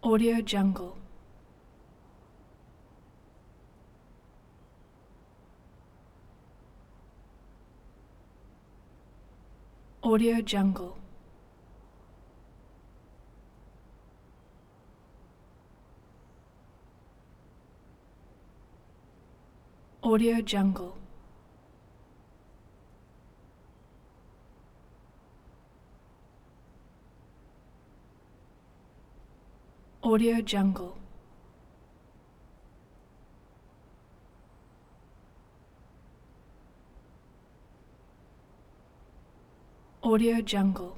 Audio Jungle. Audio Jungle. Audio Jungle. Audio Jungle. Audio Jungle.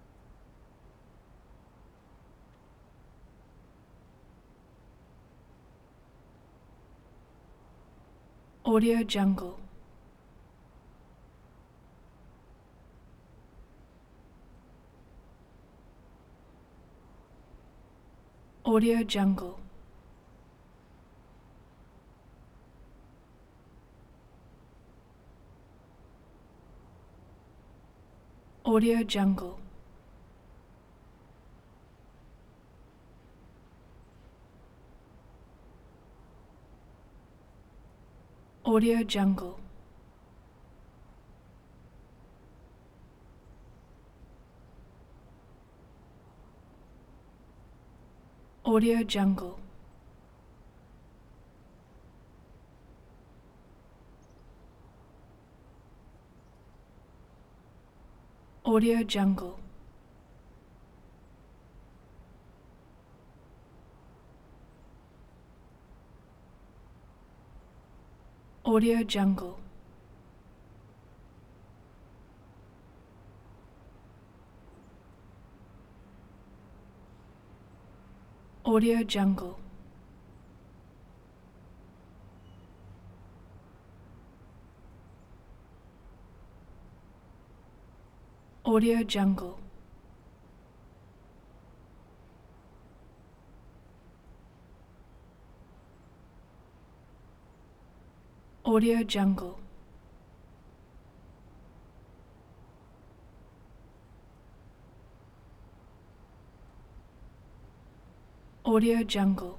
Audio Jungle. Audio Jungle. Audio Jungle. Audio Jungle. Audio Jungle. Audio Jungle. Audio Jungle. Audio Jungle. Audio Jungle. Audio Jungle. Audio Jungle.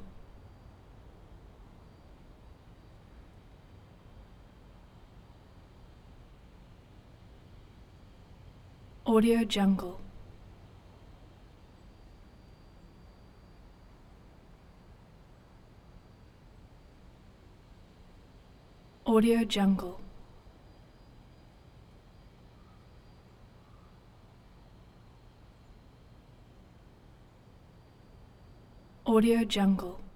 Audio Jungle. Audio Jungle. Audio Jungle.